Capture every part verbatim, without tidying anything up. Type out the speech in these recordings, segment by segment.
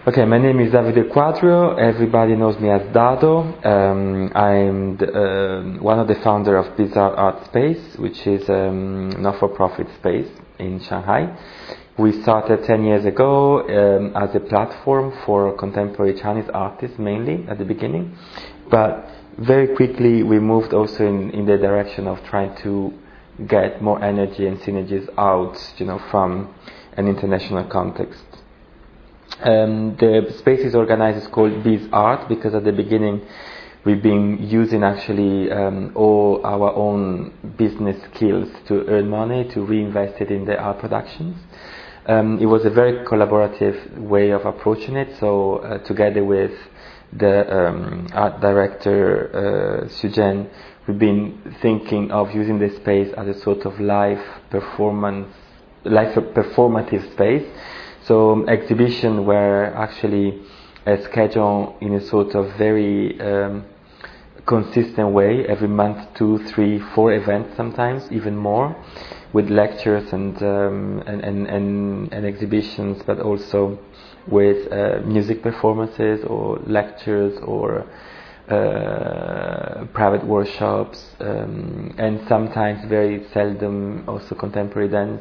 Okay, my name is Davide Quadrio. Everybody knows me as Dado. Um, I'm the, uh, one of the founders of Bizarre Art Space, which is a um, not-for-profit space in Shanghai. We started ten years ago um, as a platform for contemporary Chinese artists, mainly at the beginning. But very quickly we moved also in, in the direction of trying to get more energy and synergies out, you know, from an international context. Um, the space is organized, it's called Biz Art, because at the beginning we've been using actually um, all our own business skills to earn money, to reinvest it in the art productions. Um, it was a very collaborative way of approaching it, so uh, together with the um, art director uh, Sujen, we've been thinking of using the space as a sort of live performance, live performative space. So um, exhibition were actually uh, scheduled in a sort of very um, consistent way, every month, two, three, four events sometimes, even more, with lectures and um, and, and, and, and exhibitions, but also with uh, music performances or lectures or uh, private workshops, um, and sometimes, very seldom, also contemporary dance.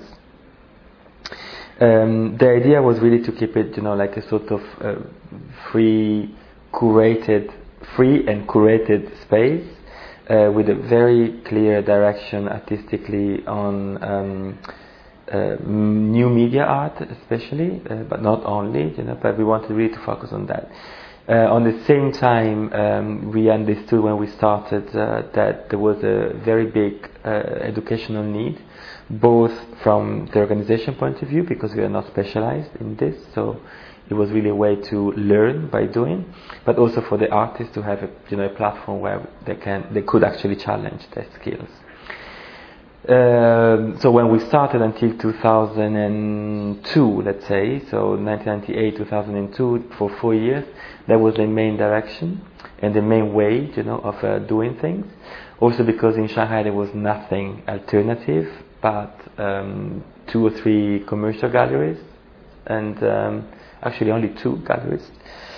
Um, the idea was really to keep it, you know, like a sort of uh, free, curated, free and curated space uh, with a very clear direction artistically on um, uh, new media art, especially, uh, but not only, you know. But we wanted really to focus on that. Uh, on the same time, um, we understood when we started uh, that there was a very big uh, educational need, both from the organization point of view, because we are not specialized in this, so it was really a way to learn by doing, but also for the artists to have a, you know, a platform where they can they could actually challenge their skills. Uh, so when we started until two thousand two, let's say, so nineteen ninety-eight, two thousand two, for four years, that was the main direction and the main way, you know, of uh, doing things. Also because in Shanghai there was nothing alternative but um, two or three commercial galleries, and um, actually only two galleries,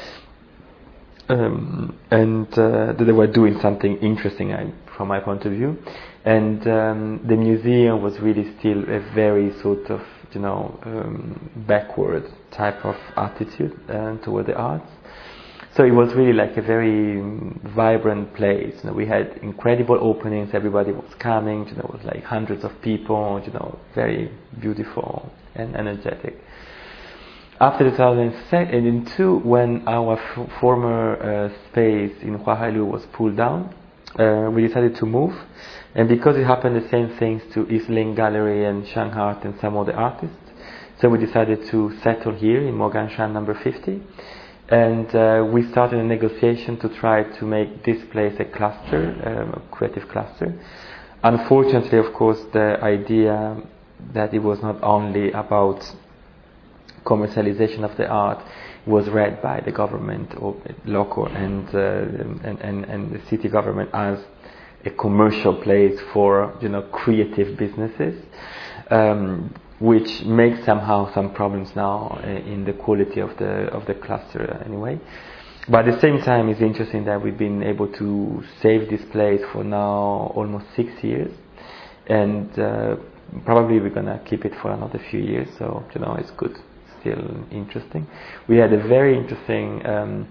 um, and uh, they were doing something interesting I, from my point of view. And um, the museum was really still a very sort of, you know, um, backward type of attitude uh, toward the arts. So it was really like a very vibrant place. You know, we had incredible openings. Everybody was coming. You know, it was like hundreds of people. You know, very beautiful and energetic. After two thousand two, when our f- former uh, space in Huahailu was pulled down, uh, we decided to move. And because it happened the same things to Eastling Gallery and Shanghai Art and some other artists, so we decided to settle here in Moganshan number fifty. And uh, we started a negotiation to try to make this place a cluster, um, a creative cluster. Unfortunately, of course, the idea that it was not only about commercialization of the art was read by the government or local and, uh, and, and, and the city government as a commercial place for, you know, creative businesses. Um, which makes somehow some problems now in the quality of the of the cluster anyway. But at the same time, it's interesting that we've been able to save this place for now almost six years, and uh, probably we're gonna keep it for another few years. So, you know, it's good, still interesting. We had a very interesting um,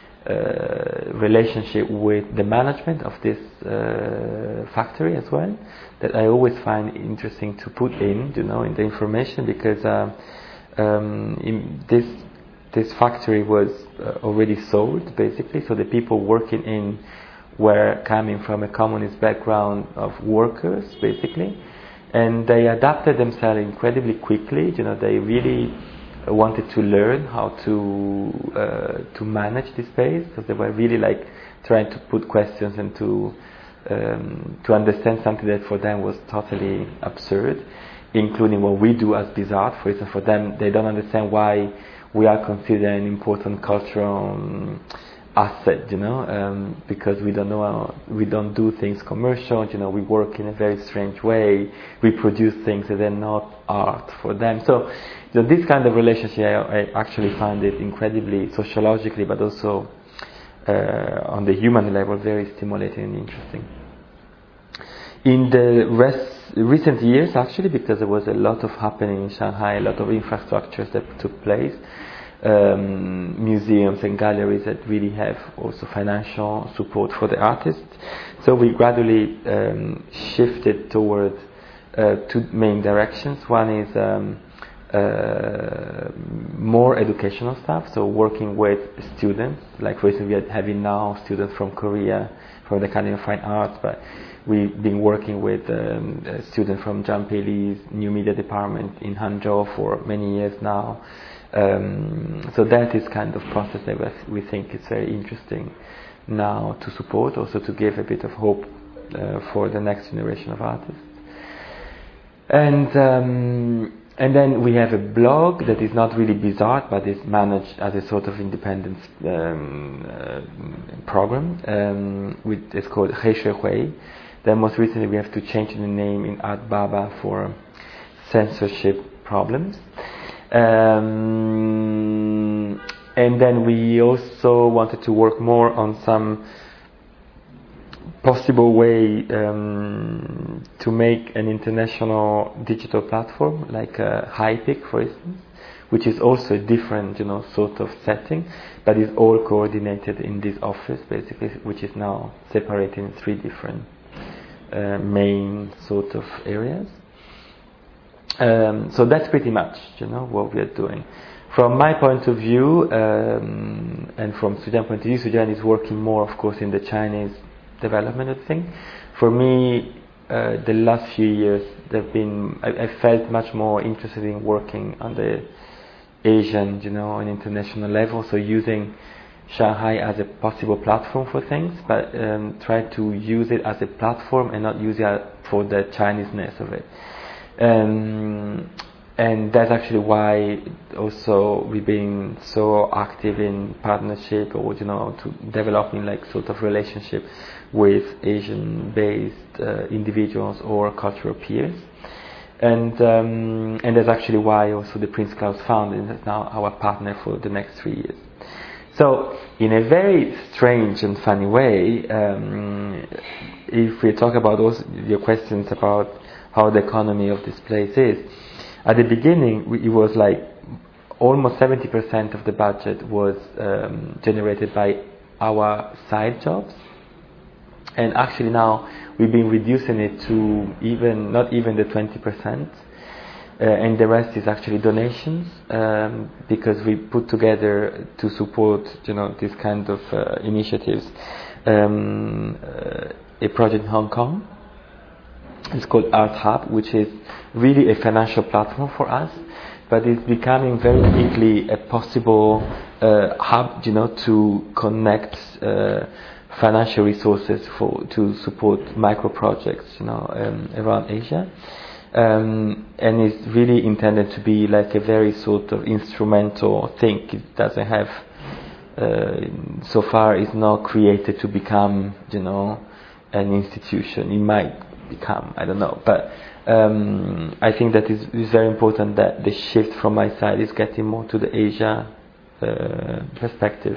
uh, relationship with the management of this uh, factory as well, that I always find interesting to put in, you know, in the information, because uh, um, in this this factory was uh, already sold, basically. So the people working in were coming from a communist background of workers, basically, and they adapted themselves incredibly quickly. You know, they really wanted to learn how to uh, to manage this space, because they were really like trying to put questions and to um, to understand something that for them was totally absurd, including what we do as Bizarre. For instance, for them, they don't understand why we are considered an important cultural um, asset, you know, um, because we don't know how, we don't do things commercial, you know, we work in a very strange way, we produce things that are not art for them. So, you know, this kind of relationship, I, I actually find it incredibly sociologically, but also uh, on the human level, very stimulating and interesting. In the rest, recent years, actually, because there was a lot of happening in Shanghai, a lot of infrastructures that took place, Um, museums and galleries that really have also financial support for the artists. So we gradually um, shifted toward uh, two main directions. One is um, uh, more educational stuff, so working with students, like for instance we are having now students from Korea, from the Academy of Fine Arts, but we've been working with um, a student from Jean-Pierre Lee's New Media Department in Hangzhou for many years now. Um, so that is kind of process that we think is very interesting now to support, also to give a bit of hope uh, for the next generation of artists. And um, and then we have a blog that is not really bizarre, but is managed as a sort of independent um, uh, program. Um, with, it's called He Shi Hui. Then most recently we have to change the name in Art Baba for censorship problems. Um, and then we also wanted to work more on some possible way um, to make an international digital platform, like uh, HiPic, for instance, which is also a different, you know, sort of setting, but is all coordinated in this office, basically, which is now separated in three different uh, main sort of areas. Um, so that's pretty much, you know, what we are doing. From my point of view, um, and from Suzanne's point of view, Suzanne is working more, of course, in the Chinese development of things. For me, uh, the last few years, they've been, I, I felt much more interested in working on the Asian, you know, and international level. So using Shanghai as a possible platform for things, but um, try to use it as a platform and not use it for the Chinese-ness of it. Um, and that's actually why also we've been so active in partnership, or you know, to developing like sort of relationship with Asian-based uh, individuals or cultural peers. And um, and that's actually why also the Prince Claus Foundation is now our partner for the next three years. So in a very strange and funny way, um, if we talk about also your questions about how the economy of this place is, at the beginning we, it was like almost seventy percent of the budget was um, generated by our side jobs, and actually now we've been reducing it to even not even the twenty percent, uh, and the rest is actually donations, um, because we put together to support, you know, this kind of uh, initiatives, um, uh, a project in Hong Kong. It's called Art Hub, which is really a financial platform for us, but it's becoming very quickly a possible uh, hub, you know, to connect uh, financial resources for to support micro projects, you know, um, around Asia, um, and it's really intended to be like a very sort of instrumental thing. It doesn't have uh, so far is not created to become, you know, an institution. It might become, I don't know, but um, I think that is is very important that the shift from my side is getting more to the Asia uh, perspective.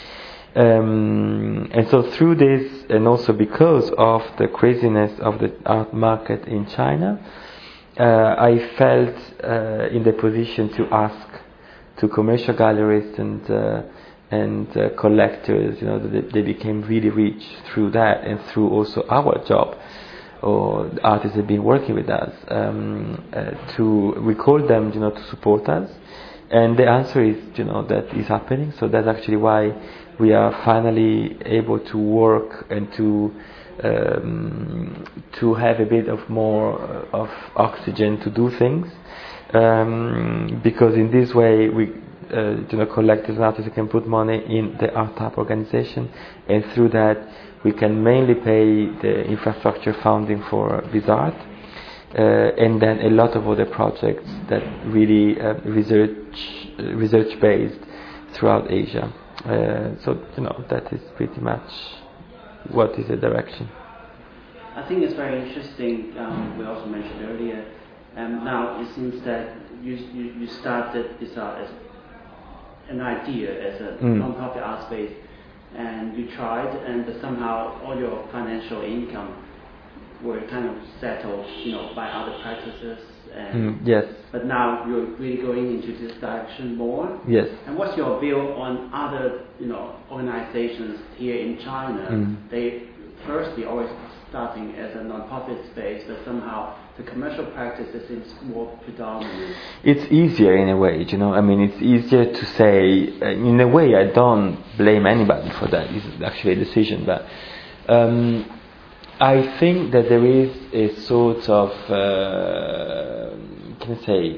Um, and so through this, and also because of the craziness of the art market in China, uh, I felt uh, in the position to ask to commercial galleries and uh, and uh, collectors, you know, that they became really rich through that, and through also our job, or the artists have been working with us, um, uh, to we called them, you know, to support us, and the answer is, you know, that is happening. So that's actually why we are finally able to work and to um, to have a bit of more of oxygen to do things, um, because in this way we, uh, you know, collectors and artists can put money in the Art Hub organization, and through that we can mainly pay the infrastructure funding for Bizart, uh, and then a lot of other projects that really uh, research uh, research based throughout Asia. Uh, so you know that is pretty much what is the direction. I think it's very interesting. Um, we also mentioned earlier. Um, now it seems that you you, you started this art as an idea as a Mm. non-profit art space, and you tried, and somehow all your financial income were kind of settled, you know, by other practices. And Mm, yes. But now you're really going into this direction more. Yes. And what's your view on other, you know, organizations here in China? Mm. They firstly always starting as a non-profit space, but somehow the commercial practices seems more predominant. It's easier in a way, you know. I mean, it's easier to say. Uh, in a way, I don't blame anybody for that. It's actually a decision, but um, I think that there is a sort of, uh, can I say,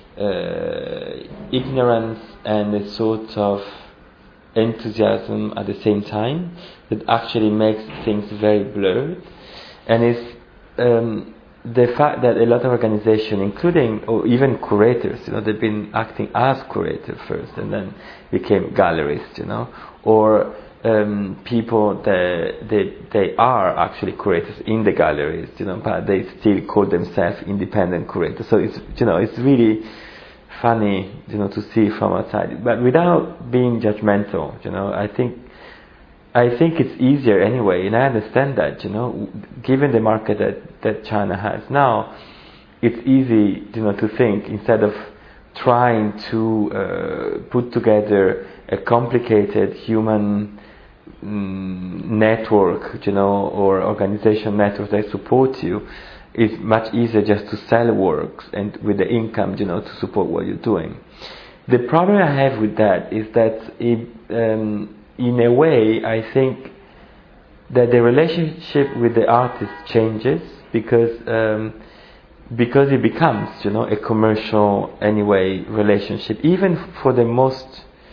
uh, ignorance and a sort of enthusiasm at the same time that actually makes things very blurred, and it's um, the fact that a lot of organizations, including or even curators, you know, they've been acting as curators first and then became gallerists, you know, or um, people that they they are actually curators in the galleries, you know, but they still call themselves independent curators. So it's, you know, it's really funny, you know, to see from outside, but without being judgmental, you know. I think I think it's easier anyway, and I understand that, you know, given the market that, that China has now, it's easy, you know, to think instead of trying to uh, put together a complicated human mm, network, you know, or organization network that support you. It's much easier just to sell works and with the income, you know, to support what you're doing. The problem I have with that is that it, um, in a way, I think that the relationship with the artist changes because um, because it becomes, you know, a commercial anyway relationship, even for the most,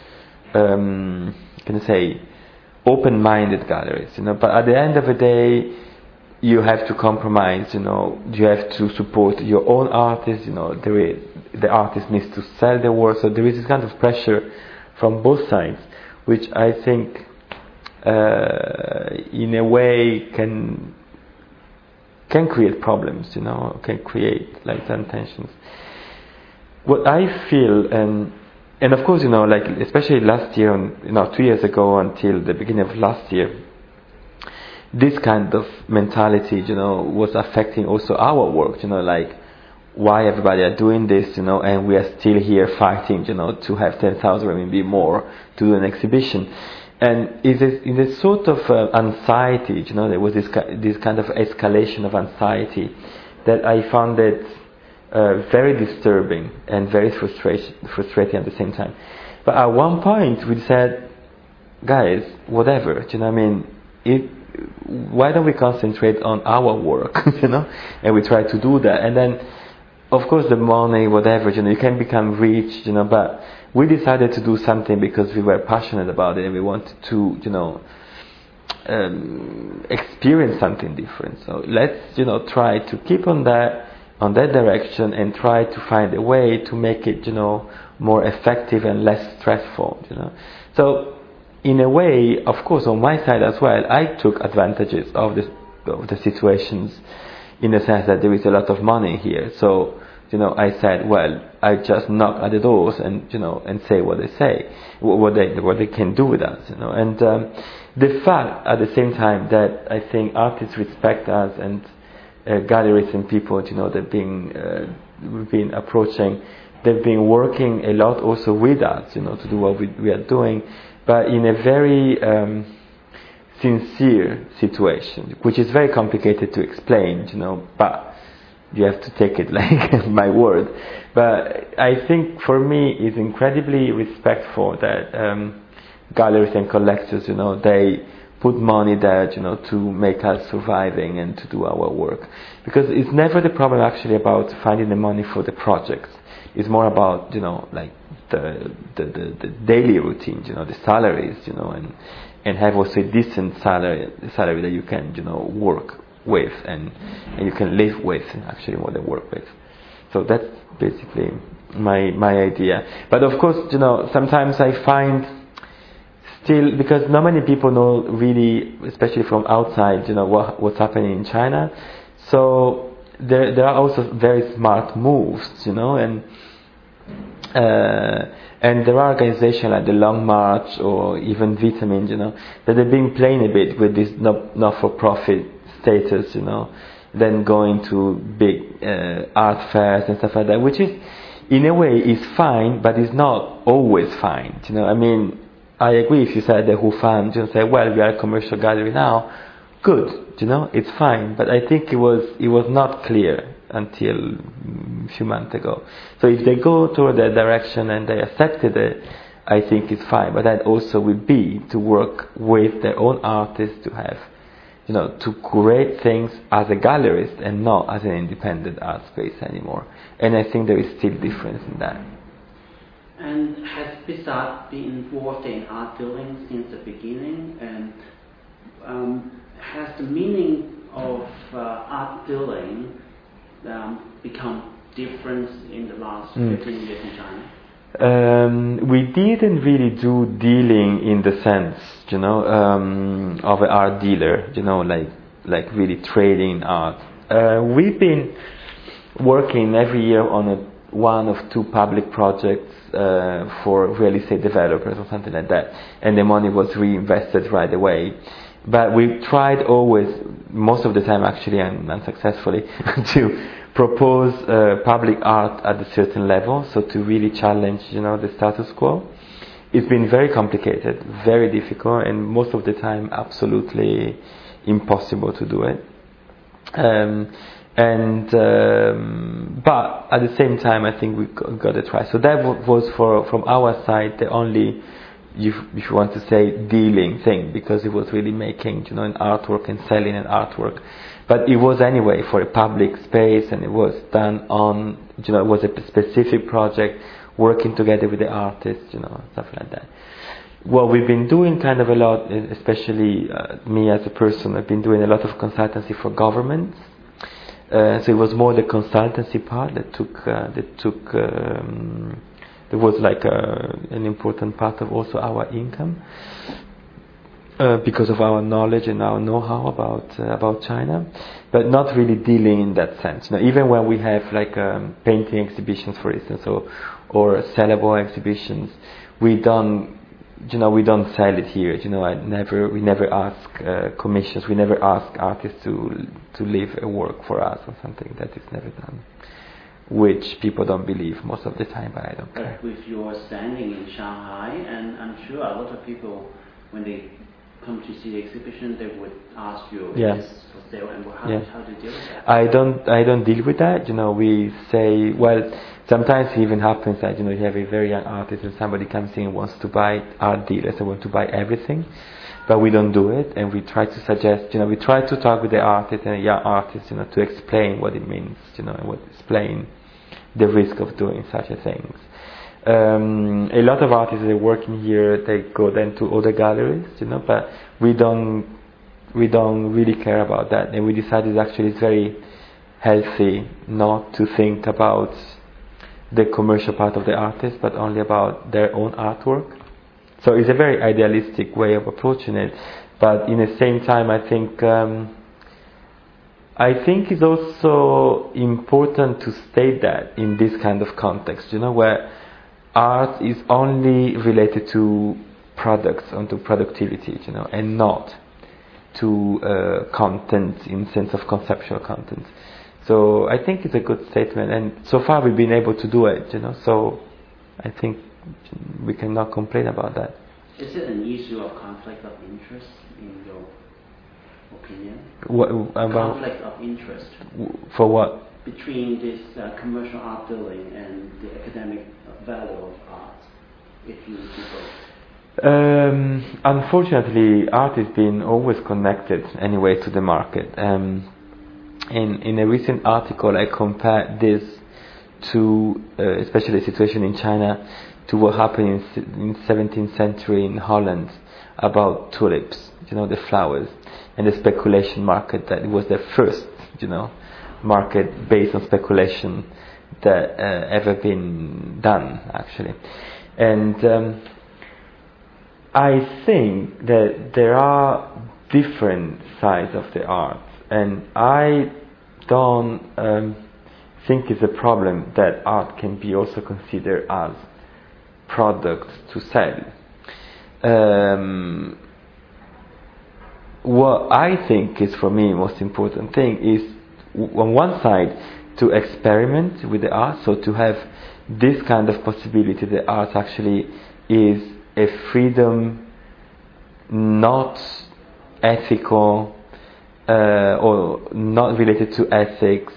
um, can I say, open-minded galleries, you know. But at the end of the day, you have to compromise, you know. You have to support your own artists, you know. There is, the artist needs to sell their work, so there is this kind of pressure from both sides, which I think, uh, in a way, can can create problems, you know, can create like some tensions. What I feel, and and of course, you know, like especially last year, and you know, two years ago until the beginning of last year, this kind of mentality, you know, was affecting also our work, you know, like why everybody are doing this, you know, and we are still here fighting, you know, to have ten thousand renminbi more to do an exhibition. And it's a, it's a sort of uh, anxiety, you know, there was this this kind of escalation of anxiety that I found it uh, very disturbing and very frustration, frustrating at the same time. But at one point we said, guys, whatever, you know, I mean, it, why don't we concentrate on our work, you know, and we try to do that, and then. Of course, the money, whatever, you know, you can become rich, you know, but we decided to do something because we were passionate about it and we wanted to, you know, um, experience something different. So let's, you know, try to keep on that, on that direction and try to find a way to make it, you know, more effective and less stressful, you know. So, in a way, of course, on my side as well, I took advantages of the, of the situations in the sense that there is a lot of money here. So, you know, I said, well, I just knock at the doors and, you know, and say what they say, what they what they can do with us, you know. And um, the fact, at the same time, that I think artists respect us and uh, galleries and people, you know, they've been uh, we've been approaching, they've been working a lot also with us, you know, to do what we, we are doing, but in a very um, sincere situation, which is very complicated to explain, you know, but you have to take it like my word. But I think for me it's incredibly respectful that um, galleries and collectors, you know, they put money there, you know, to make us surviving and to do our work. Because it's never the problem actually about finding the money for the projects. It's more about, you know, like the the, the, the daily routine, you know, the salaries, you know, and and have also a decent salary salary that you can, you know, work with and, and you can live with actually more than work with. So that's basically my my idea. But of course, you know, sometimes I find still, because not many people know really, especially from outside, you know, what, what's happening in China. So there, there are also very smart moves, you know, and uh, and there are organizations like the Long March or even Vitamin, you know, that have been playing a bit with this not, not-for-profit status, you know, then going to big uh, art fairs and stuff like that, which is, in a way, is fine, but it's not always fine, you know. I mean, I agree if you said the Hu Fan, you know, say, well, we are a commercial gallery now, good, you know, it's fine, but I think it was it was not clear until a few months ago. So if they go toward that direction and they accepted it, I think it's fine. But that also would be to work with their own artists to have, you know, to create things as a gallerist and not as an independent art space anymore. And I think there is still difference in that. And has Bissart been involved in art dealing since the beginning? And um, has the meaning of uh, art dealing um, become different in the last mm. fifteen years in China? Um, we didn't really do dealing in the sense, you know, um, of an art dealer, you know, like like really trading art. Uh, we've been working every year on a, one of two public projects uh, for real estate developers or something like that, and the money was reinvested right away. But we tried always, most of the time actually and unsuccessfully, to propose uh, public art at a certain level, so to really challenge, you know, the status quo. It's been very complicated, very difficult, and most of the time absolutely impossible to do it. Um, and um, but at the same time, I think we got, got to try. So that w- was for from our side the only, if, if you want to say, dealing thing, because it was really making, you know, an artwork and selling an artwork. But it was anyway for a public space, and it was done on, you know, it was a specific project, working together with the artists, you know, stuff like that. Well, we've been doing kind of a lot, especially uh, me as a person, I've been doing a lot of consultancy for governments. Uh, so it was more the consultancy part that took, uh, that took, um, there was like a, an important part of also our income. Uh, because of our knowledge and our know-how about uh, about China, but not really dealing in that sense. You know, even when we have like um, painting exhibitions, for instance, or or sellable exhibitions, we don't, you know, we don't sell it here. You know, I never, we never ask uh, commissions. We never ask artists to to leave a work for us or something. That is never done, which people don't believe most of the time, but I don't care. But with your standing in Shanghai, and I'm sure a lot of people, when they come to see the exhibition, they would ask you, yeah. is this for sale, and how, yeah. how do you deal with that? I don't, I don't deal with that. You know, we say, well, sometimes it even happens that, you know, you have a very young artist and somebody comes in and wants to buy, art dealers and want to buy everything, but we don't do it, and we try to suggest, you know, we try to talk with the artist and a young artist, you know, to explain what it means, you know, and what explain the risk of doing such a thing. Um, a lot of artists that are working here, they go then to other galleries, you know, but we don't, we don't really care about that, and we decided actually it's very healthy not to think about the commercial part of the artist, but only about their own artwork. So it's a very idealistic way of approaching it, but in the same time, I think um, I think it's also important to state that in this kind of context, you know, where art is only related to products and to productivity, you know, and not to uh, content in sense of conceptual content. So I think it's a good statement, and so far we've been able to do it, you know. So I think we cannot complain about that. Is it an issue of conflict of interest in your opinion? What about conflict of interest? For what? Between this uh, commercial art dealing and the academic value of art, if you do both? Um, unfortunately, art has been always connected anyway to the market. Um, in in a recent article, I compared this to, uh, especially the situation in China, to what happened in, in seventeenth century in Holland about tulips, you know, the flowers, and the speculation market. That it was the first, you know, market based on speculation that uh, ever been done, actually. And um, I think that there are different sides of the art, and I don't um, think it's a problem that art can be also considered as products to sell. Um, what I think is, for me, most important thing is, w- on one side, to experiment with the art, so to have this kind of possibility that art actually is a freedom, not ethical uh, or not related to ethics,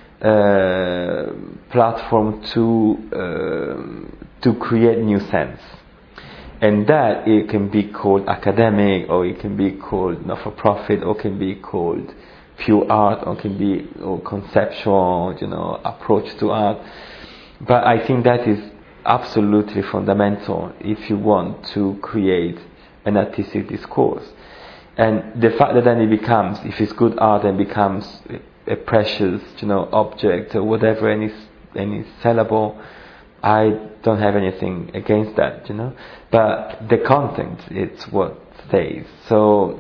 uh, platform to uh, to create new sense. And that it can be called academic, or it can be called not-for-profit, or can be called pure art, or can be or conceptual, you know, approach to art. But I think that is absolutely fundamental if you want to create an artistic discourse. And the fact that then it becomes, if it's good art, and becomes a precious, you know, object or whatever, and is and is sellable, I don't have anything against that, you know. But the content, it's what stays. So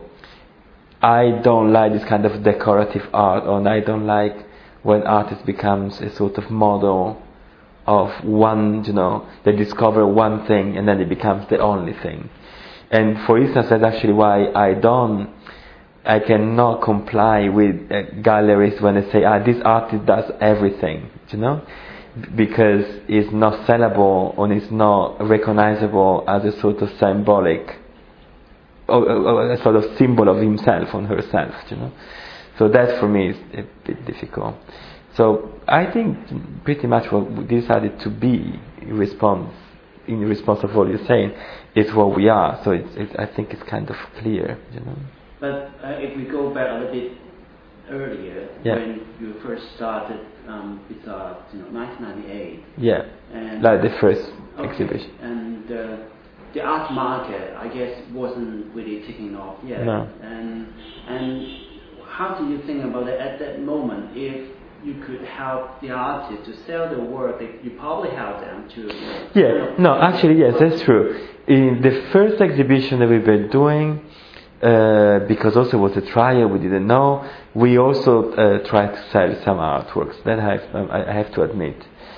I don't like this kind of decorative art, or I don't like when artist becomes a sort of model of one, you know, they discover one thing and then it becomes the only thing. And for instance, that's actually why I don't, I cannot comply with uh, galleries when they say, ah, this artist does everything, you know, because it's not sellable or it's not recognizable as a sort of symbolic, or, or a sort of symbol of himself or herself, you know. So that for me is a bit difficult. So I think pretty much what we decided to be in response, in response of what you're saying, is what we are. So it's, it's, I think it's kind of clear, you know. But uh, if we go back a little bit earlier, yeah. when you first started um, with uh, you know, nineteen ninety-eight. Yeah. And like the first okay. exhibition. And uh, the art market, I guess, wasn't really taking off yet. No. And and how do you think about it at that moment? If you could help the artist to sell the work, that you probably help them to. Yeah, kind of no, actually, yes, that's true. In the first exhibition that we were doing, uh, because also it was a trial, we didn't know, we also uh, tried to sell some artworks. That I have, um, I have to admit.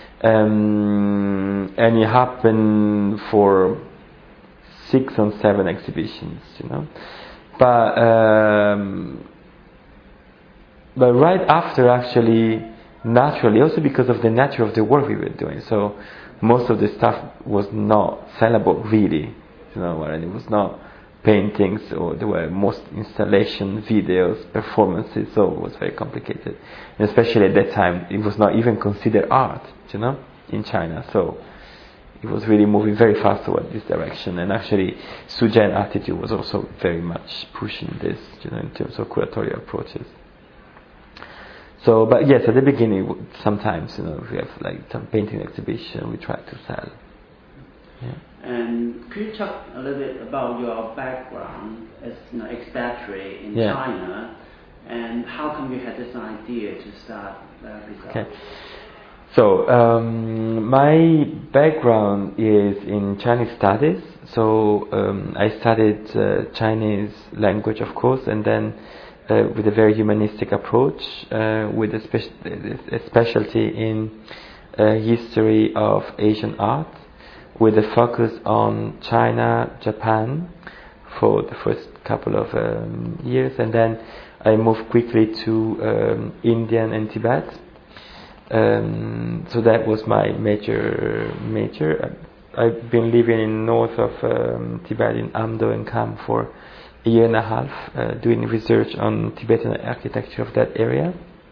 Um, and it happened for six or seven exhibitions, you know. But um, But right after, actually, naturally, also because of the nature of the work we were doing, so most of the stuff was not sellable, really. You know, and it was not paintings, or there were most installation, videos, performances, so it was very complicated. And especially at that time, it was not even considered art, you know, in China. So it was really moving very fast toward this direction. And actually, Su Jian attitude was also very much pushing this, you know, in terms of curatorial approaches. So, but yes, at the beginning, sometimes, you know, we have like some painting exhibition, we try to sell. Yeah. And could you talk a little bit about your background as an you know, expatriate in yeah. China, and how come you had this idea to start uh, this Okay. art? So, um, my background is in Chinese studies. So, um, I studied uh, Chinese language, of course, and then Uh, with a very humanistic approach, uh, with a, speci- a specialty in uh, history of Asian art, with a focus on China, Japan, for the first couple of um, years, and then I moved quickly to um, India and Tibet. Um, so that was my major major. I've been living in north of um, Tibet, in Amdo and Kham, for a year and a half, uh, doing research on Tibetan architecture of that area.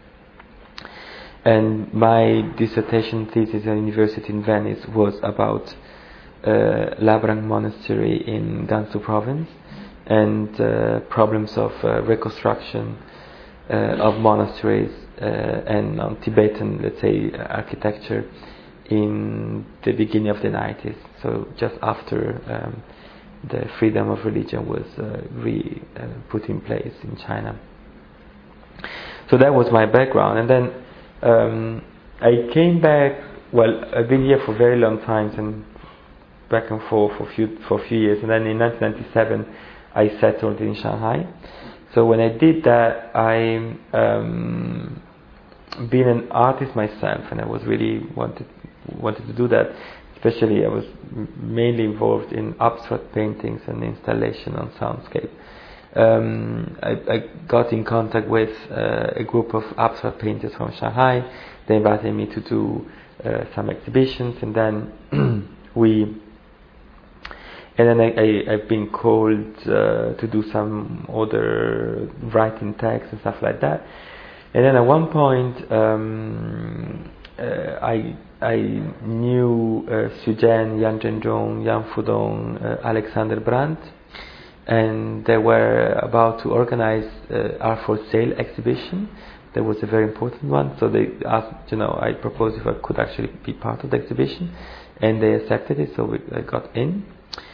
And my dissertation thesis at university in Venice was about uh, Labrang Monastery in Gansu province, and uh, problems of uh, reconstruction uh, of monasteries uh, and on Tibetan, let's say, architecture in the beginning of the nineties, so just after um, the freedom of religion was uh, re uh, put in place in China. So that was my background, and then um, I came back. Well, I've been here for a very long time, and back and forth for a few for a few years, and then in nineteen ninety-seven I settled in Shanghai. So when I did that, I um, being an artist myself, and I was really wanted wanted to do that. Especially, I was mainly involved in abstract paintings and installation on soundscape. Um, I, I got in contact with uh, a group of abstract painters from Shanghai. They invited me to do uh, some exhibitions, and then we, and then I, I, I've been called uh, to do some other writing text and stuff like that. And then at one point, um, uh, I I knew uh, Xu Jian, Yang Zhenzhong, Yang Fudong, uh, Alexander Brandt, and they were about to organize uh, Art for Sale exhibition. That was a very important one. So they asked, you know, I proposed if I could actually be part of the exhibition, and they accepted it. So we, I got in.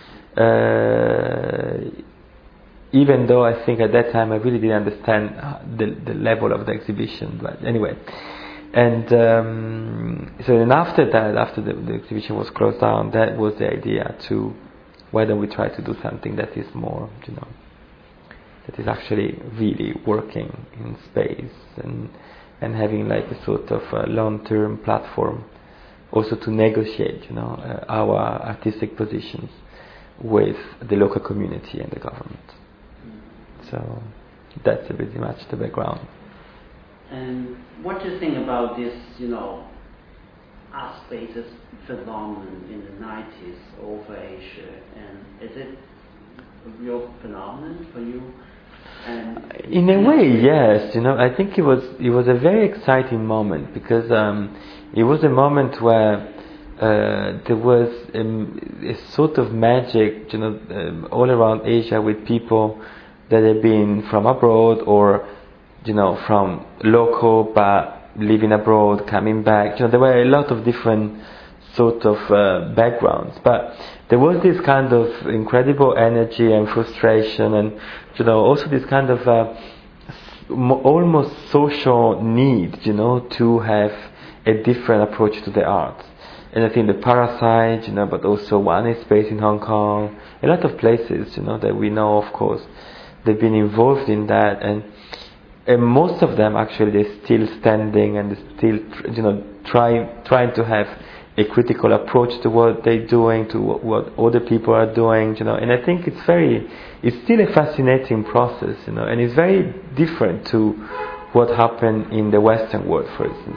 Uh, even though I think at that time I really didn't understand the the level of the exhibition, but anyway. And um, so then after that, after the, the exhibition was closed down, that was the idea to, why don't we try to do something that is more, you know, that is actually really working in space and and having like a sort of a long-term platform, also to negotiate, you know, uh, our artistic positions with the local community and the government. So that's pretty much the background. And what do you think about this, you know, art spaces phenomenon in the nineties over Asia? And is it a real phenomenon for you? And in a way, yes. You know, I think it was it was a very exciting moment, because um, it was a moment where uh, there was a, a sort of magic, you know, um, all around Asia, with people that had been from abroad, or you know, from local but living abroad, coming back. You know, there were a lot of different sort of uh, backgrounds, but there was this kind of incredible energy and frustration, and you know, also this kind of uh, almost social need, you know, to have a different approach to the arts. And I think the Parasite, you know, but also One Space in Hong Kong, a lot of places, you know, that we know, of course, they've been involved in that, and and most of them actually they're still standing and they're still, you know, trying trying to have a critical approach to what they're doing, to what, what other people are doing, you know. And I think it's very, it's still a fascinating process, you know, and it's very different to what happened in the Western world, for instance,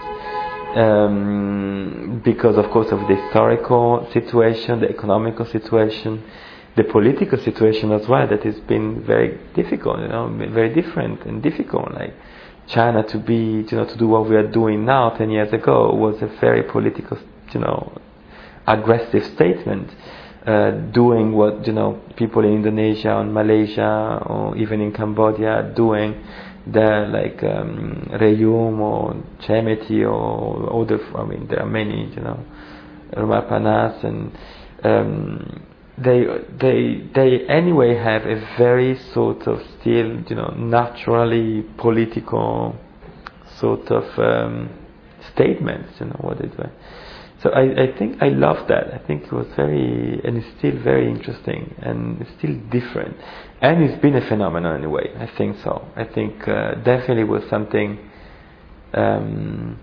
um, because of course of the historical situation, the economical situation, the political situation as well, that has been very difficult, you know, very different and difficult. Like China to be, you know, to do what we are doing now ten years ago was a very political, you know, aggressive statement. Uh, doing what, you know, people in Indonesia and Malaysia or even in Cambodia are doing, there, like um, Rayum or Chemeti or other. I mean, there are many, you know, Rumah Panas, and um, they they they anyway have a very sort of still, you know, naturally political sort of um, statements, you know, what they do. So I, I think I love that. I think it was very, and it's still very interesting, and it's still different, and it's been a phenomenon anyway. I think so. I think uh, definitely was something um,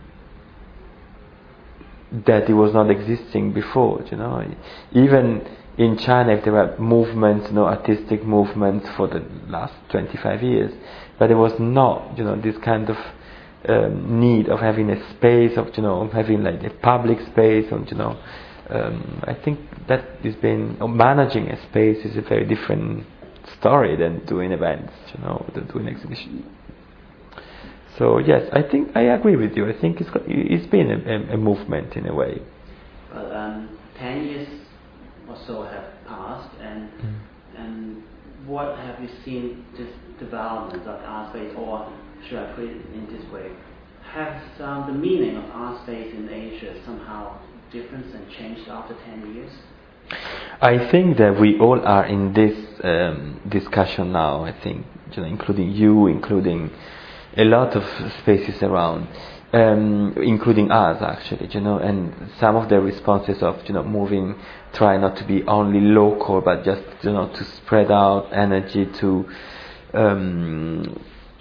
that it was not existing before. You know, even in China, if there were movements, you know, artistic movements for the last twenty-five years, but there was not, you know, this kind of um, need of having a space, of, you know, of having like a public space, and you know, um, I think that has been, or managing a space is a very different story than doing events, you know, than doing exhibitions. So yes, I think I agree with you. I think it's got, it's been a, a, a movement in a way. Well, um, ten years or so have passed, and mm. and what have you seen this development of art space, or should I put it in this way? Has um, the meaning of art space in Asia somehow different and changed after ten years? I think that we all are in this um, discussion now. I think, you know, including you, including a lot of spaces around. um, including us actually, you know, and some of the responses of, you know, moving, try not to be only local, but just, you know, to spread out energy, to um,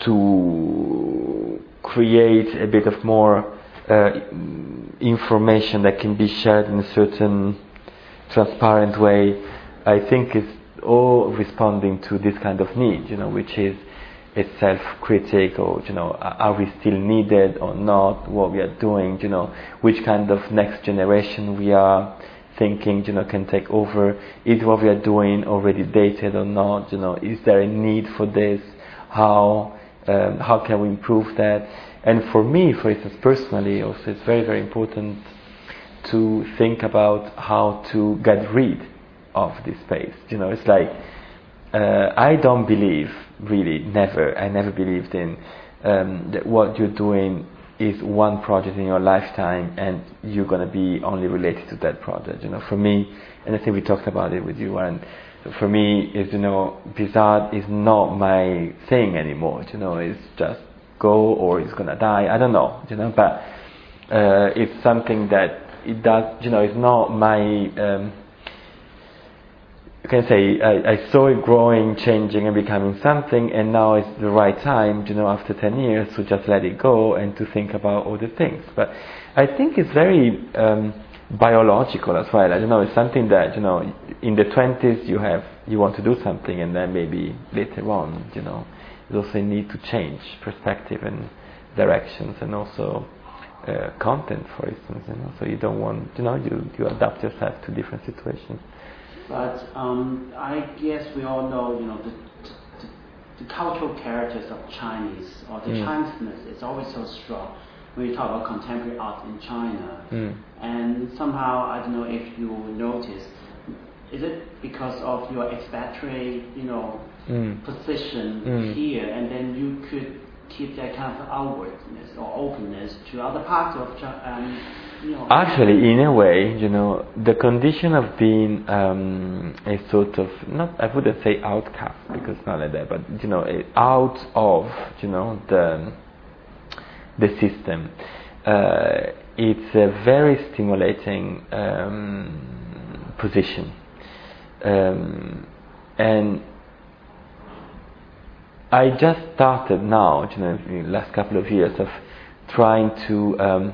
to create a bit of more uh, information that can be shared in a certain transparent way. I think it's all responding to this kind of need, you know, which is a self-critic, or, you know, are we still needed or not, what we are doing, you know, which kind of next generation we are thinking, you know, can take over, is what we are doing already dated or not, you know, is there a need for this, how um, how can we improve that. And for me, for instance, personally, also it's very, very important to think about how to get rid of this space, you know. It's like, uh, I don't believe, really, never, I never believed in um, that what you're doing is one project in your lifetime and you're going to be only related to that project, you know. For me, and I think we talked about it with you, and for me, is, you know, Bizarre is not my thing anymore, you know. It's just go or it's going to die, I don't know, you know, but uh, it's something that it does, you know, it's not my um, you can say I, I saw it growing, changing and becoming something, and now it's the right time, you know, after ten years, to just let it go and to think about other things. But I think it's very um, biological as well. I don't know, it's something that, you know, in the twenties you have, you want to do something, and then maybe later on, you know, there's also a need to change perspective and directions, and also uh, content, for instance, you know, so you don't want, you know, you, you adapt yourself to different situations. But um, I guess we all know, you know, the, the, the cultural characters of Chinese, or the mm. Chineseness is always so strong when you talk about contemporary art in China. Mm. And somehow, I don't know if you notice, is it because of your expatriate, you know, mm. position mm. here, and then you could keep that kind of outwardness or openness to other parts of China? Um, You know, Actually, in a way, you know, the condition of being um, a sort of, not, I wouldn't say outcast, because not like that, but, you know, a, out of, you know, the the system. Uh, it's a very stimulating um, position, um, and I just started now, you know, in the last couple of years, of trying to. Um,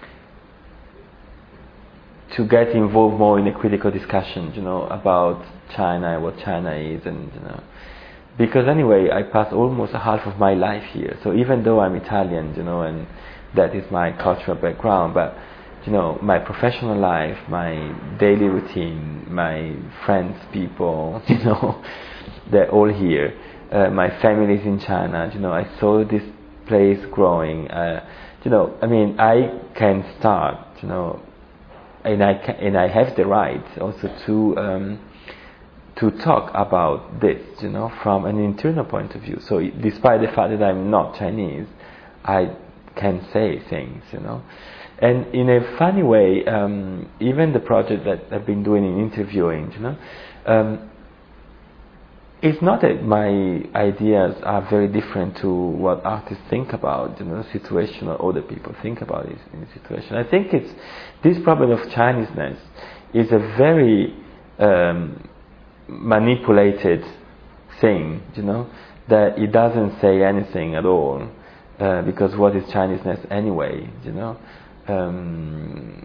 to get involved more in a critical discussion, you know, about China and what China is, and, you know, because anyway, I passed almost half of my life here, so even though I'm Italian, you know, and that is my cultural background, but, you know, my professional life, my daily routine, my friends, people, you know, they're all here. Uh, my family is in China, you know, I saw this place growing, uh, you know, I mean, I can start, you know, And I can, and I have the right also to um, to talk about this, you know, from an internal point of view. So, despite the fact that I'm not Chinese, I can say things, you know. And in a funny way, um, even the project that I've been doing in interviewing, you know, um, it's not that my ideas are very different to what artists think about, you know, the situation, or other people think about it in the situation. I think it's this problem of Chineseness is a very um, manipulated thing, you know, that it doesn't say anything at all, uh, because what is Chineseness anyway, you know? Um,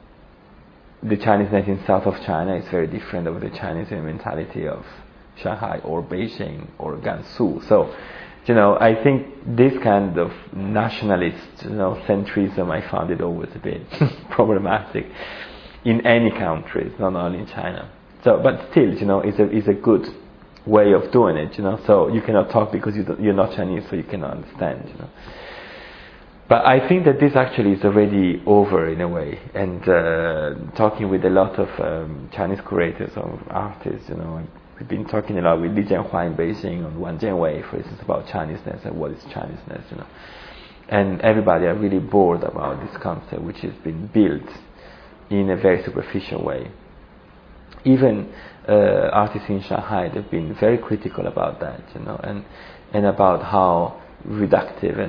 the Chineseness in south of China is very different of the Chinese mentality of Shanghai or Beijing or Gansu. So, you know, I think this kind of nationalist, you know, centrism, I found it always a bit problematic in any country, not only in China. So, but still, you know, it's a it's a good way of doing it, you know. So you cannot talk because you don't, you're not Chinese, so you cannot understand, you know. But I think that this actually is already over in a way. And uh, talking with a lot of um, Chinese curators or artists, you know. We've been talking a lot with Li Jianhua in Beijing on Wan Jianwei, for instance, about Chineseness and what is Chineseness, you know. And everybody are really bored about this concept, which has been built in a very superficial way. Even uh, artists in Shanghai, they've been very critical about that, you know, and and about how reductive and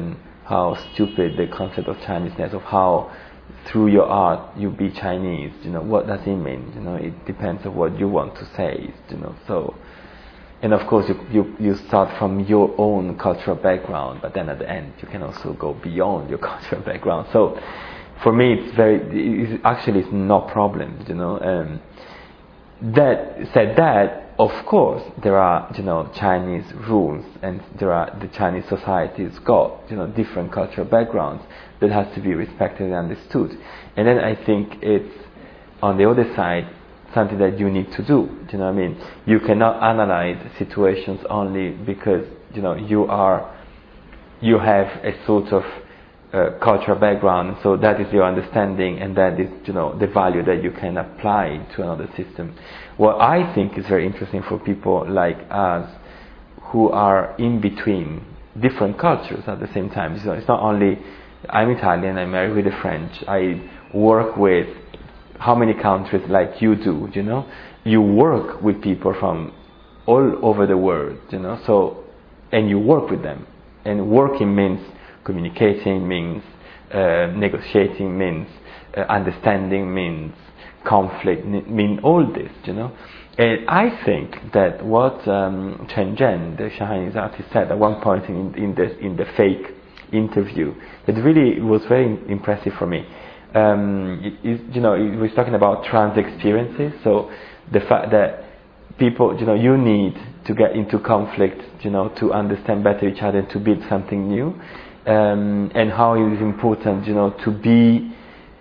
how stupid the concept of Chineseness, of how through your art you be Chinese. You know, what does it mean? You know, it depends on what you want to say. You know, so. And of course, you, you, you start from your own cultural background, but then at the end, you can also go beyond your cultural background. So, for me, it's very, it's actually it's no problem, you know. Um, that said that, of course, there are, you know, Chinese rules, and there are the Chinese society's got, you know, different cultural backgrounds that has to be respected and understood. And then I think it's on the other side, something that you need to do. Do you know what I mean? You cannot analyze situations only because, you know, you are, you have a sort of uh, cultural background, so that is your understanding, and that is, you know, the value that you can apply to another system. What I think is very interesting for people like us, who are in between different cultures at the same time. So it's not only I'm Italian, I'm married with a French, I work with how many countries like you do, you know? You work with people from all over the world, you know, so, and you work with them. And working means communicating, means uh, negotiating, means uh, understanding, means conflict, mean all this, you know? And I think that what um, Chen Zhen, the Chinese artist, said at one point in, in, the, in the fake interview, that really was very impressive for me. Um, it, it, you know, he was talking about trans experiences. So the fact that people, you know, you need to get into conflict, you know, to understand better each other, to build something new, um, and how it is important, you know, to be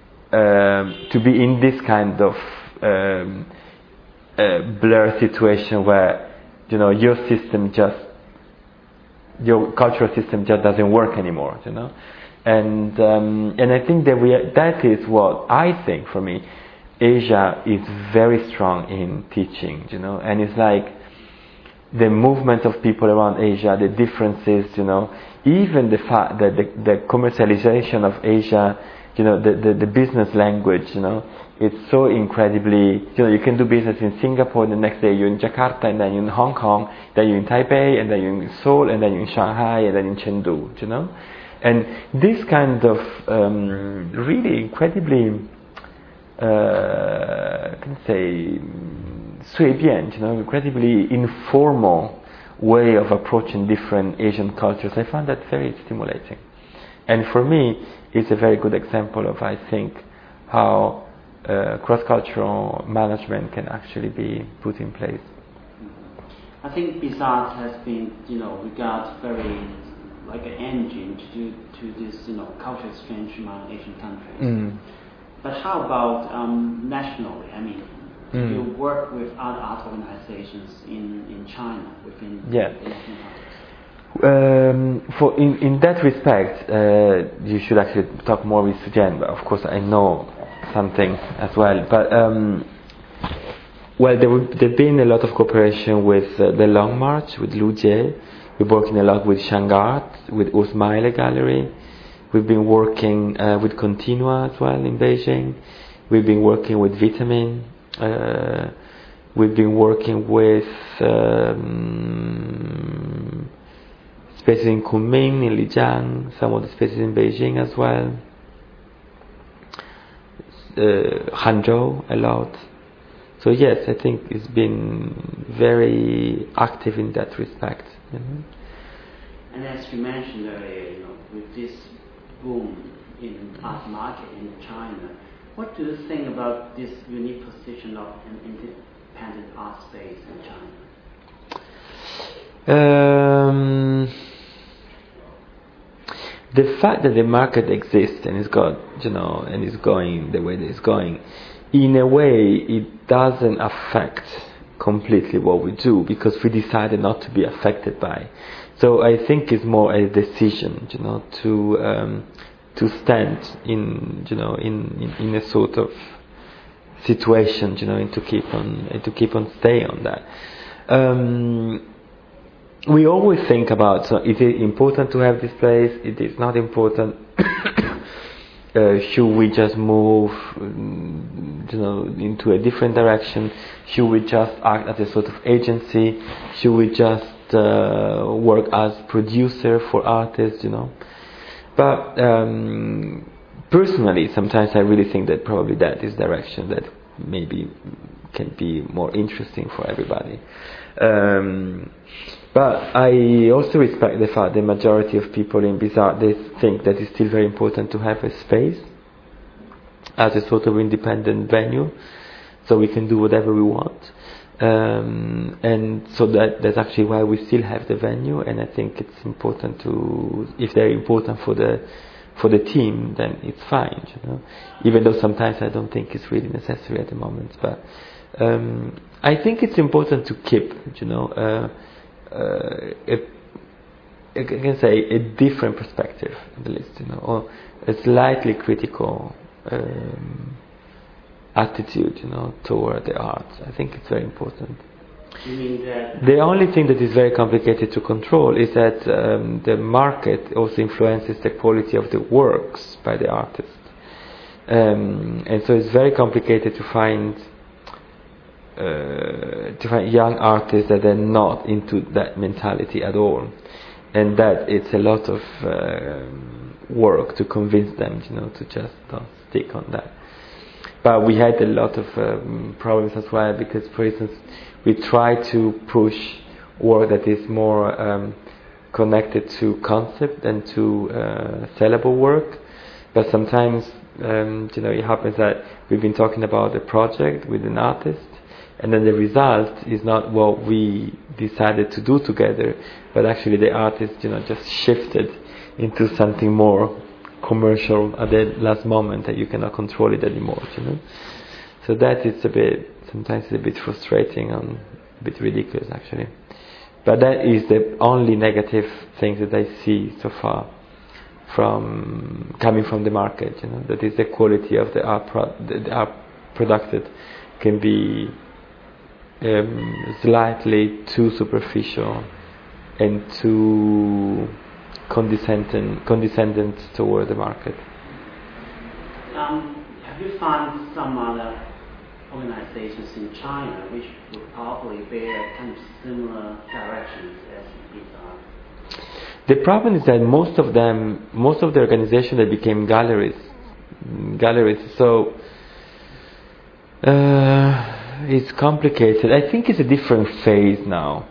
um, to be in this kind of um, uh, blur situation where, you know, your system just, your cultural system just doesn't work anymore, you know. And um, and I think that we that is what I think for me, Asia is very strong in teaching, you know, and it's like the movement of people around Asia, the differences, you know, even the fact that the, the commercialization of Asia, you know, the, the, the business language, you know, it's so incredibly, you know, you can do business in Singapore, and the next day you're in Jakarta, and then you're in Hong Kong, then you're in Taipei, and then you're in Seoul, and then you're in Shanghai, and then in Chengdu, you know. And this kind of um, really incredibly, uh, I can say, 随便, you know, incredibly informal way of approaching different Asian cultures, I found that very stimulating. And for me, it's a very good example of, I think, how uh, cross-cultural management can actually be put in place. I think BISART has been, you know, regarded very like an engine to do to this, you know, cultural exchange among Asian countries. Mm. But how about um, nationally? I mean, mm. you work with other art organizations in, in China within yeah. the Asian arts. Um, for in, in that respect, uh, you should actually talk more with Sujan. But of course, I know something as well. But um, well, there would there've been a lot of cooperation with uh, the Long March, with Lu Jie. We're working a lot with Shangart, with Usmaila Gallery. We've been working uh, with Continua as well in Beijing. We've been working with Vitamin. Uh, we've been working with um, spaces in Kunming, in Lijiang, some of the spaces in Beijing as well. Uh, Hangzhou a lot. So yes, I think it's been very active in that respect. Mm-hmm. And as you mentioned earlier, you know, with this boom in art market in China, what do you think about this unique position of an independent art space in China? Um, the fact that the market exists and it's got, you know, and it's going the way that it's going, in a way, it doesn't affect completely what we do because we decided not to be affected by. So I think it's more a decision, you know, to um, to stand in, you know, in, in, in a sort of situation, you know, and to keep on and to keep on staying on that. Um, we always think about, so is it important to have this place? It is not important. Uh, should we just move, you know, into a different direction? Should we just act as a sort of agency? Should we just uh, work as producer for artists? You know, But um, personally, sometimes I really think that probably that is direction that maybe can be more interesting for everybody. Um, but I also respect the fact the majority of people in Bizarre, they think that it's still very important to have a space as a sort of independent venue, so we can do whatever we want. Um, and so that that's actually why we still have the venue, and I think it's important to, if they're important for the for the team, then it's fine, you know. Even though sometimes I don't think it's really necessary at the moment, but um, I think it's important to keep, you know, uh, uh, a, I can say a different perspective at least, you know, or a slightly critical um, attitude, you know, toward the arts. I think it's very important. You mean that the only thing that is very complicated to control is that um, the market also influences the quality of the works by the artist, um, and so it's very complicated to find uh, to find young artists that are not into that mentality at all, and that it's a lot of uh, work to convince them, you know, to just don't stick on that. But we had a lot of um, problems as well, because, for instance, we try to push work that is more um, connected to concept and to uh, sellable work. But sometimes, um, you know, it happens that we've been talking about a project with an artist, and then the result is not what we decided to do together, but actually the artist, you know, just shifted into something more commercial at the last moment that you cannot control it anymore, you know. So that is a bit, sometimes it's a bit frustrating and a bit ridiculous actually. But that is the only negative thing that I see so far from coming from the market, you know. That is the quality of the art, pro- the, the art product that can be um, slightly too superficial and too condescendent, condescendent toward the market. Um, have you found some other organizations in China which would probably bear kind of similar directions as Bizarre? The problem is that most of them, most of the organizations that became galleries, galleries. So uh, it's complicated. I think it's a different phase now.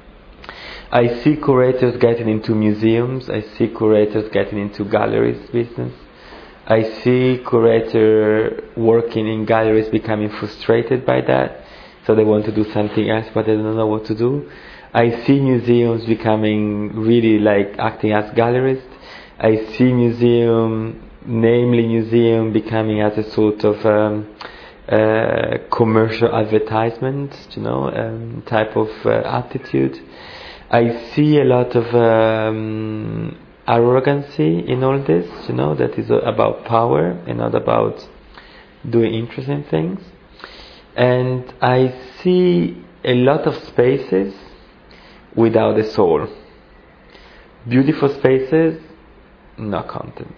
I see curators getting into museums. I see curators getting into galleries business. I see curator working in galleries becoming frustrated by that, so they want to do something else, but they don't know what to do. I see museums becoming really like acting as gallerists. I see museum, namely museum, becoming as a sort of um, uh, commercial advertisement, you know, um, type of uh, attitude. I see a lot of um, arrogancy in all this, you know, that is about power and not about doing interesting things. And I see a lot of spaces without a soul. Beautiful spaces, no content.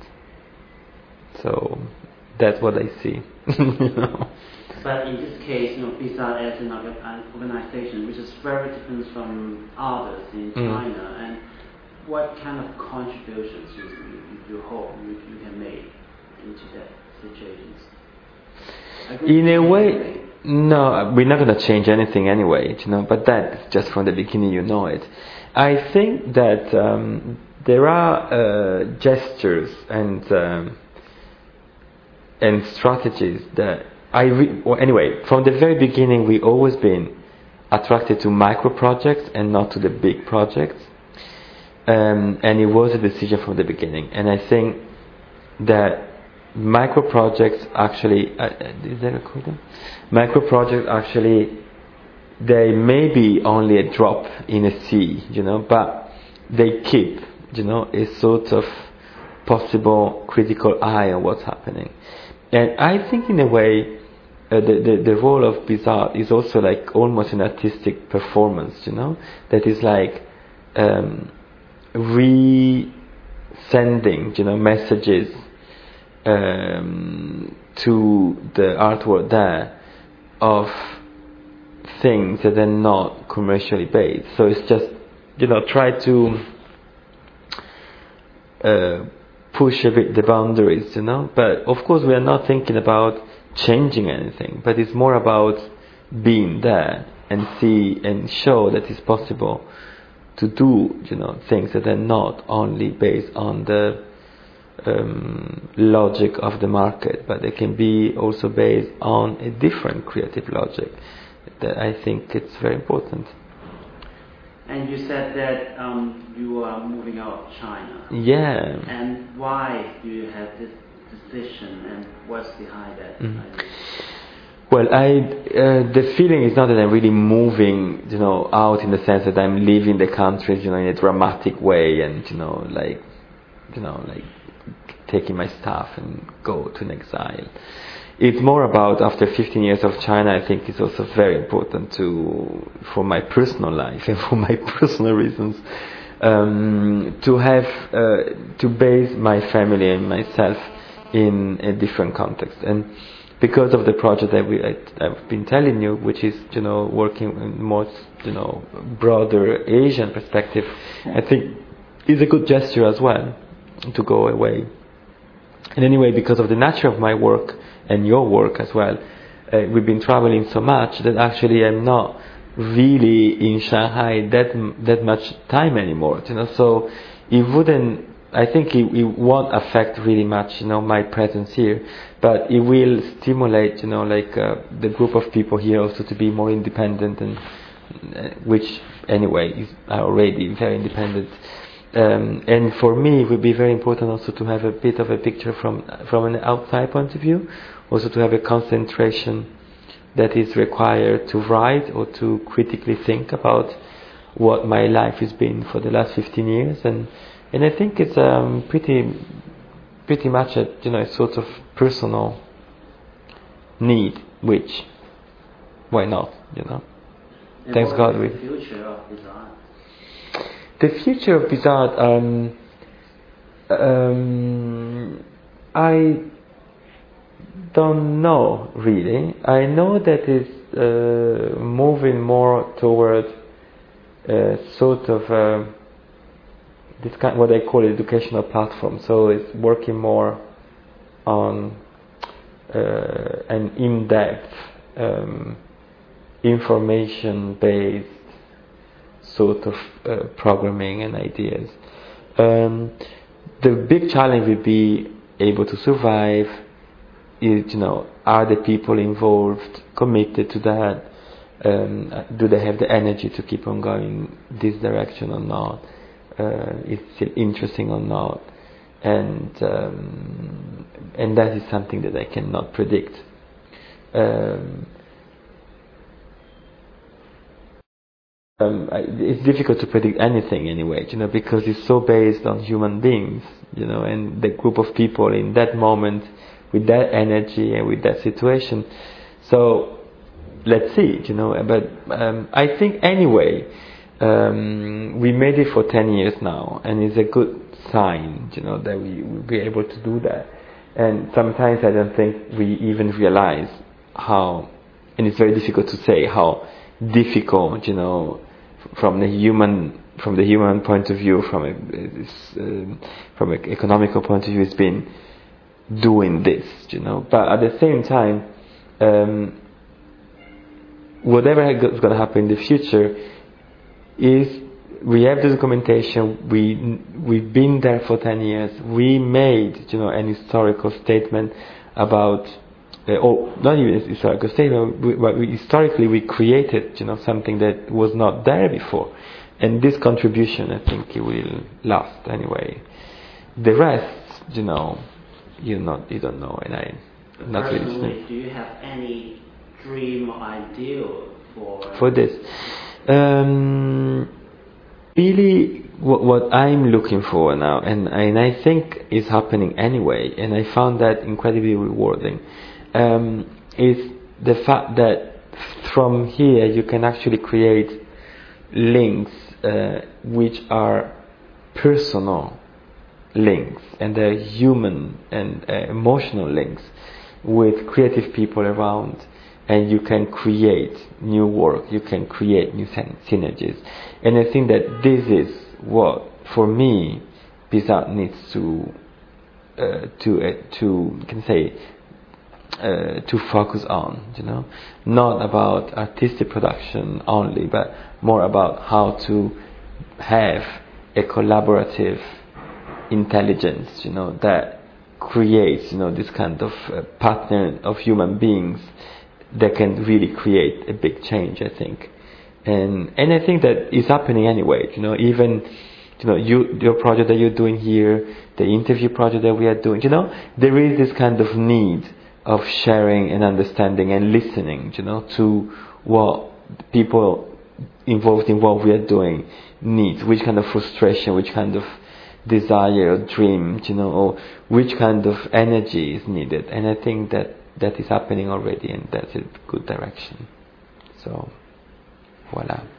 So that's what I see. You know. But in this case, you know, Bizarre as an organization, which is very different from others in Mm. China, and what kind of contributions you, you, you hope you, you can make into that situations? In a way, no, we're not going to change anything anyway, you know, but that's just from the beginning, you know it. I think that um, there are uh, gestures and um, and strategies that I re- well, anyway, from the very beginning, we always been attracted to micro projects and not to the big projects. Um, and it was a decision from the beginning. And I think that micro projects actually, uh, is there a recording? Micro projects actually, they may be only a drop in a sea, you know, but they keep, you know, a sort of possible critical eye on what's happening. And I think in a way, uh, the, the the role of Bizarre is also like almost an artistic performance, you know, that is like um, re-sending, you know, messages um, to the artwork there of things that are not commercially based. So it's just, you know, try to uh, push a bit the boundaries, you know. But of course, we are not thinking about changing anything, but it's more about being there and see and show that it's possible to do, you know, things that are not only based on the um, logic of the market, but they can be also based on a different creative logic. That I think it's very important. And you said that um, you are moving out of China. Yeah. And why do you have this decision, and what's behind that Mm. idea? Well, I uh, the feeling is not that I'm really moving, you know, out in the sense that I'm leaving the country, you know, in a dramatic way, and you know, like, you know, like taking my stuff and go to an exile. It's more about, after fifteen years of China, I think it's also very important to, for my personal life and for my personal reasons, um, to have, uh, to base my family and myself in a different context. And because of the project that we, I, I've been telling you, which is, you know, working in more, you know, broader Asian perspective, I think is a good gesture as well, to go away. And anyway, because of the nature of my work and your work as well, uh, we've been traveling so much that actually I'm not really in Shanghai that that much time anymore. You know, so it wouldn't. I think it, it won't affect really much, you know, my presence here, but it will stimulate, you know, like uh, the group of people here also to be more independent, and uh, which anyway is already very independent. Um, and for me, it would be very important also to have a bit of a picture from from an outside point of view, also to have a concentration that is required to write or to critically think about what my life has been for the last fifteen years, and and I think it's um, pretty pretty much a, you know, a sort of personal need, which why not, you know? And Thanks what God is we. the future of this art? The future of this art, um, um, I don't know really. I know that it's uh, moving more toward uh, sort of uh, this kind, what I call educational platform. So it's working more on uh, an in-depth, um, information-based sort of uh, programming and ideas. Um, the big challenge would be able to survive. Is, you know, are the people involved committed to that? Um, do they have the energy to keep on going this direction or not? Uh, is it interesting or not? And um, and that is something that I cannot predict. Um, Um, I, it's difficult to predict anything anyway, you know, because it's so based on human beings, you know, and the group of people in that moment with that energy and with that situation. So let's see, you know. But um, I think anyway, um, we made it for ten years now, and it's a good sign, you know, that we will be able to do that. And sometimes I don't think we even realize how, and it's very difficult to say how difficult, you know, from the human from the human point of view, from a uh, from an economical point of view, it's been doing this, you know. But at the same time, um, whatever is going to happen in the future is, we have the documentation. We we've been there for ten years. We made, you know, an historical statement about. Uh, or not even a historical statement, we, but we, historically we created, you know, something that was not there before, and this contribution, I think, it will last anyway. The rest, you know, you not you don't know, and I not really. Personally, do you have any dream or ideal for for this? Um, really, what, what I'm looking for now, and and I think is happening anyway, and I found that incredibly rewarding. Um, is the fact that from here you can actually create links uh, which are personal links, and they're human and uh, emotional links with creative people around, and you can create new work, you can create new synergies. And I think that this is what, for me, Bizarre needs to uh, to uh, to you can say uh, to focus on, you know, not about artistic production only, but more about how to have a collaborative intelligence, you know, that creates, you know, this kind of uh, pattern of human beings that can really create a big change, I think. And and I think that is happening anyway, you know, even, you know, you, your project that you're doing here, the interview project that we are doing, you know, there is this kind of need of sharing and understanding and listening, you know, to what people involved in what we are doing need, which kind of frustration, which kind of desire or dream, you know, or which kind of energy is needed. And I think that that is happening already, and that's a good direction. So, voila.